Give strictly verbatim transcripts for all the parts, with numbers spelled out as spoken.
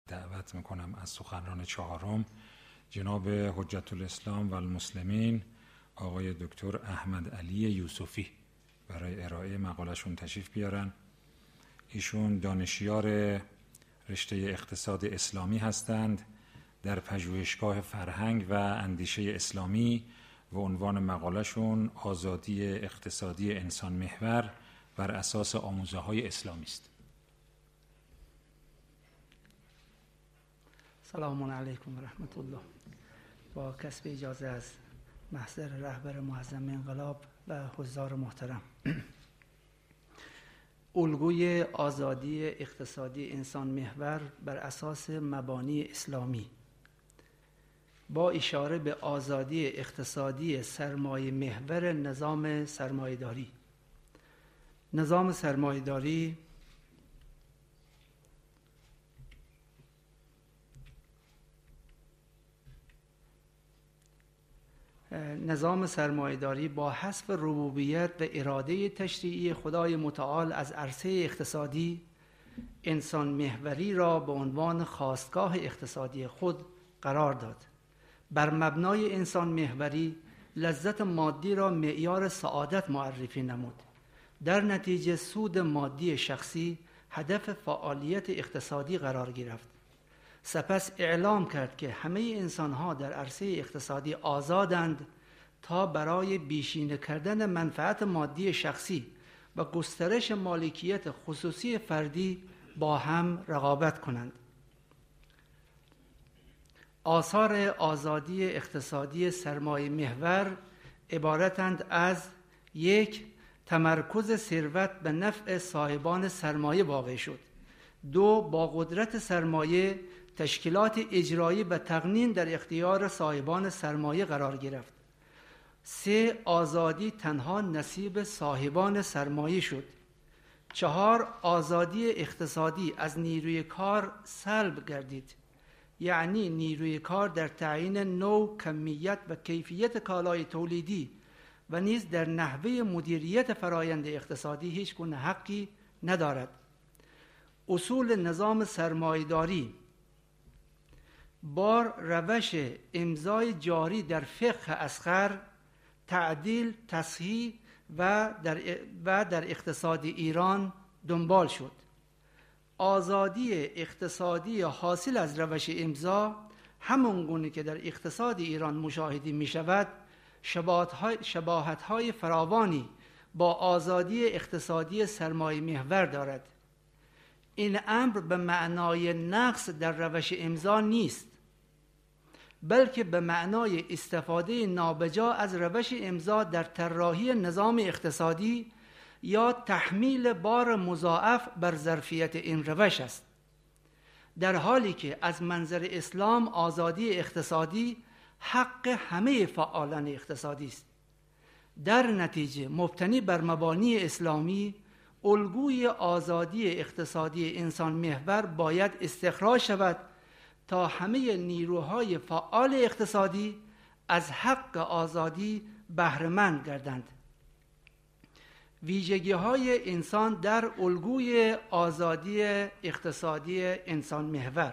دعوت میکنم از سخنران چهارم جناب حجت الاسلام و المسلمین آقای دکتر احمد علی یوسفی برای ارائه مقالشون تشریف بیارن. ایشون دانشیار رشته اقتصاد اسلامی هستند در پژوهشگاه فرهنگ و اندیشه اسلامی و عنوان مقالشون آزادی اقتصادی انسان محور بر اساس آموزه‌های اسلامی است. سلام علیکم و رحمت الله. با کسب اجازه از محضر رهبر معظم انقلاب و حضار محترم، الگوی آزادی اقتصادی انسان محور بر اساس مبانی اسلامی با اشاره به آزادی اقتصادی سرمایه محور نظام سرمایه‌داری. نظام سرمایه‌داری نظام سرمایه‌داری با حذف ربوبیت و اراده تشریعی خدای متعال از عرصه اقتصادی، انسان محوری را به عنوان خاستگاه اقتصادی خود قرار داد. بر مبنای انسان محوری لذت مادی را معیار سعادت معرفی نمود. در نتیجه سود مادی شخصی هدف فعالیت اقتصادی قرار گرفت. سپس اعلام کرد که همه انسان‌ها در عرصه اقتصادی آزادند تا برای بیشینه کردن منفعت مادی شخصی و گسترش مالکیت خصوصی فردی با هم رقابت کنند. آثار آزادی اقتصادی سرمایه محور عبارتند از: یک، تمرکز ثروت به نفع صاحبان سرمایه واقع شد. دو، با قدرت سرمایه تشکیلات اجرایی به تقنین در اختیار صاحبان سرمایه قرار گرفت. سه، آزادی تنها نصیب صاحبان سرمایه شد. چهار، آزادی اقتصادی از نیروی کار سلب گردید، یعنی نیروی کار در تعیین نوع، کمیت و کیفیت کالای تولیدی و نیز در نحوه مدیریت فرایند اقتصادی هیچ گونه حقی ندارد. اصول نظام سرمایه‌داری با روش امضای جاری در فقه اصغر تعدیل، تصحیح و در و در اقتصاد ایران دنبال شد. آزادی اقتصادی حاصل از روش امضا همون گونه که در اقتصاد ایران مشاهده می شود شباهت‌های فراوانی با آزادی اقتصادی سرمایه محور دارد. این امر به معنای نقص در روش امضا نیست، بلکه به معنای استفاده نابجا از روش امضا در طراحی نظام اقتصادی یا تحمیل بار مضاعف بر ظرفیت این روش است، در حالی که از منظر اسلام آزادی اقتصادی حق همه فعالان اقتصادی است. در نتیجه مبتنی بر مبانی اسلامی، الگوی آزادی اقتصادی انسان محور باید استخراج شود تا همه نیروهای فعال اقتصادی از حق آزادی بهره مند گردند. ویژگی‌های انسان در الگوی آزادی اقتصادی انسان محور.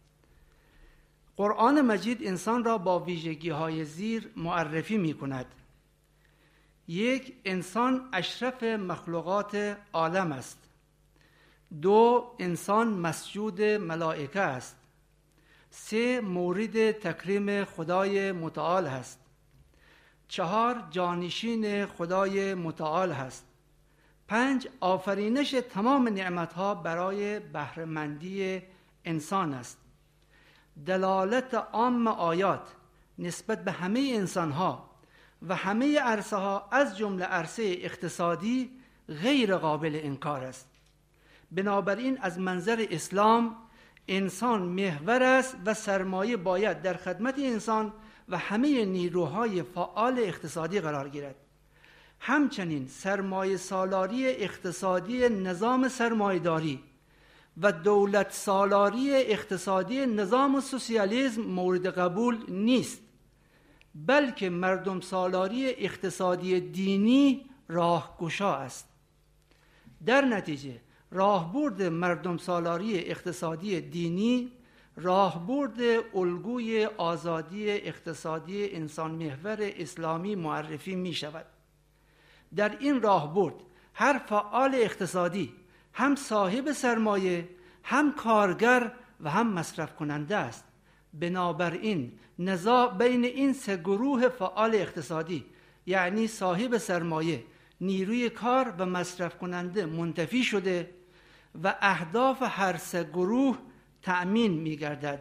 قرآن مجید انسان را با ویژگی‌های زیر معرفی می‌کند. یک، انسان اشرف مخلوقات عالم است. دو، انسان مسجود ملائکه است. سه، مورد تکریم خدای متعال است. چهار، جانشین خدای متعال است. پنج، آفرینش تمام نعمتها برای بهره‌مندی انسان است. دلالت عام آیات نسبت به همه انسانها و همه عرصه ها از جمله عرصه اقتصادی غیر قابل انکار است. بنابراین از منظر اسلام انسان محور است و سرمایه باید در خدمت انسان و همه نیروهای فعال اقتصادی قرار گیرد. همچنین سرمایه سالاری اقتصادی نظام سرمایه‌داری و دولت سالاری اقتصادی نظام سوسیالیسم مورد قبول نیست، بلکه مردم سالاری اقتصادی دینی راهگشا است. در نتیجه راهبرد مردم سالاری اقتصادی دینی راهبرد الگوی آزادی اقتصادی انسان محور اسلامی معرفی می شود. در این راهبرد هر فعال اقتصادی هم صاحب سرمایه، هم کارگر و هم مصرف کننده است. بنابراین نزاع بین این سه گروه فعال اقتصادی، یعنی صاحب سرمایه، نیروی کار و مصرف کننده، منتفی شده و اهداف هر سه گروه تأمین می گردد.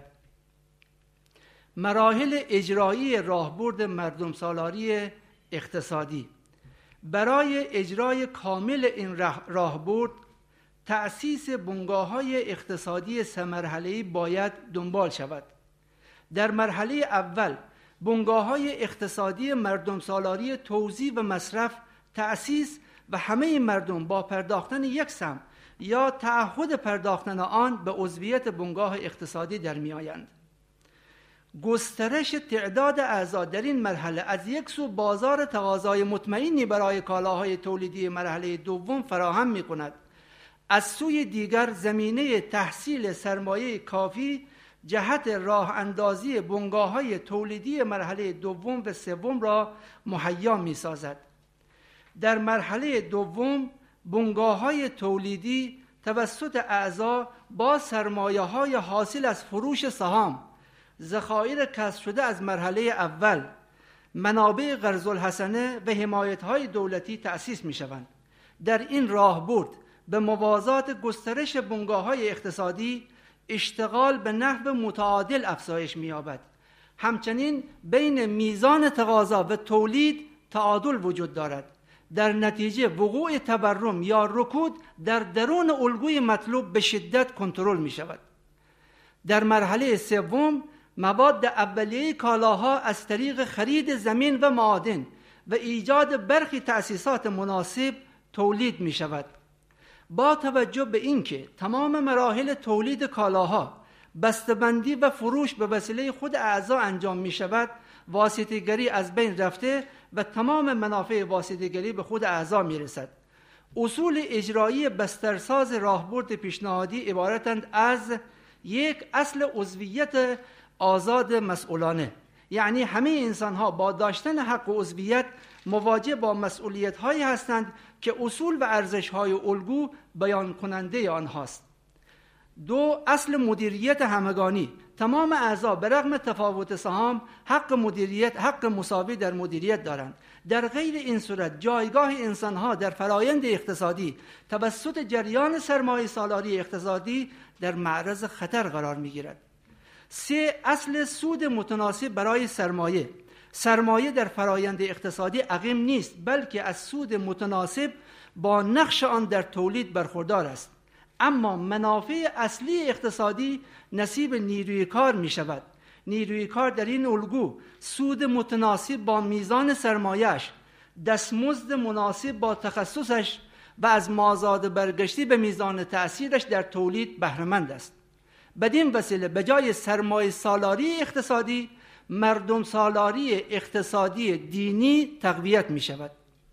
مراحل اجرایی راهبرد مردم سالاری اقتصادی: برای اجرای کامل این راهبرد تأسیس بنگاه‌های اقتصادی سه مرحله‌ای باید دنبال شود. در مرحله اول بنگاه‌های اقتصادی مردم سالاری توزیع و مصرف تأسیس و همه مردم با پرداختن یک سهم یا تعهد پرداختن آن به عضویت بنگاه اقتصادی در می آیند. گسترش تعداد اعضا در این مرحله از یک سو بازار تقاضای مطمئنی برای کالاهای تولیدی مرحله دوم فراهم می کند، از سوی دیگر زمینه تحصیل سرمایه کافی جهت راه اندازی بنگاه‌های تولیدی مرحله دوم و سوم را مهیا می سازد. در مرحله دوم بنگاه‌های تولیدی توسط اعضا با سرمایه‌های حاصل از فروش سهام، ذخایر کسب شده از مرحله اول، منابع قرض الحسنه و حمایت‌های دولتی تأسیس می‌شوند. در این راهبرد به موازات گسترش بنگاه‌های اقتصادی اشتغال به نحو متعادل افزایش می‌یابد. همچنین بین میزان تقاضا و تولید تعادل وجود دارد. در نتیجه وقوع تورم یا رکود در درون الگوی مطلوب به شدت کنترل می شود. در مرحله سوم مواد اولیه کالاها از طریق خرید زمین و معادن و ایجاد برخی تأسیسات مناسب تولید می شود. با توجه به اینکه تمام مراحل تولید کالاها بسته‌بندی و فروش به وسیله خود اعضا انجام می شود، واسطه‌گری از بین رفته و تمام منافع واسطه‌گری به خود اعضا می رسد. اصول اجرایی بسترساز راهبرد پیشنهادی عبارتند از یک، اصل عضویت آزاد مسئولانه، یعنی همه انسان‌ها با داشتن حق عضویت مواجه با مسئولیت‌هایی هستند که اصول و ارزش‌های الگو بیان کننده آنهاست. دو، اصل مدیریت همگانی، تمام اعضا به رغم تفاوت سهام حق مدیریت، حق مساوی در مدیریت دارند. در غیر این صورت جایگاه انسان‌ها در فرایند اقتصادی توسط جریان سرمایه سالاری اقتصادی در معرض خطر قرار می‌گیرد. سه، اصل سود متناسب برای سرمایه، سرمایه در فرایند اقتصادی عقیم نیست، بلکه از سود متناسب با نقش آن در تولید برخوردار است. اما منافع اصلی اقتصادی نصیب نیروی کار می شود. نیروی کار در این الگو سود متناسب با میزان سرمایه‌اش، دستمزد مناسب با تخصصش و از مازاد برگشتی به میزان تأثیرش در تولید بهره‌مند است. بدین وسیله به جای سرمایه سالاری اقتصادی، مردم سالاری اقتصادی دینی تقویت می شود.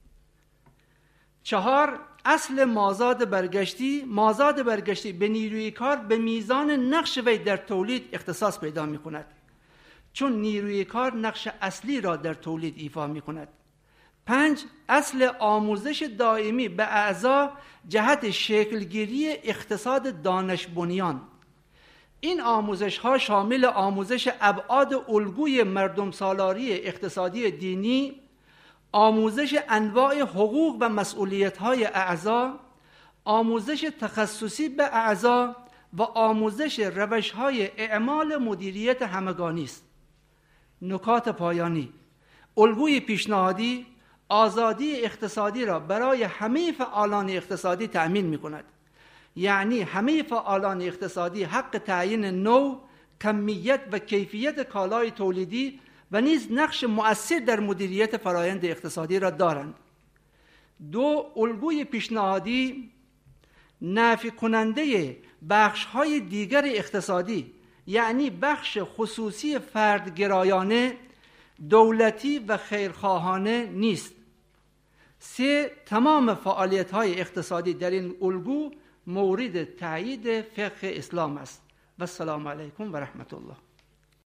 چهار، اصل مازاد برگشتی، مازاد برگشتی به نیروی کار به میزان نقش وی در تولید اختصاص پیدا می کند، چون نیروی کار نقش اصلی را در تولید ایفا می کند. پنج، اصل آموزش دائمی به اعضا جهت شکلگیری اقتصاد دانش بنیان. این آموزش ها شامل آموزش ابعاد الگوی مردم سالاری اقتصادی دینی، آموزش انواع حقوق و مسئولیت‌های اعضا، آموزش تخصصی به اعضا و آموزش روش‌های اعمال مدیریت همگانی است. نکات پایانی: الگوی پیشنهادی آزادی اقتصادی را برای همه فعالان اقتصادی تأمین می‌کند. یعنی همه فعالان اقتصادی حق تعیین نوع، کمیت و کیفیت کالای تولیدی و نیز نقش مؤثر در مدیریت فرایند اقتصادی را دارند. دو، الگوی پیشنهادی نفی کننده بخش‌های دیگر اقتصادی، یعنی بخش خصوصی فردگرایانه، دولتی و خیرخواهانه نیست. سه، تمام فعالیت‌های اقتصادی در این الگو مورد تایید فقه اسلام است. و السلام علیکم و رحمت الله.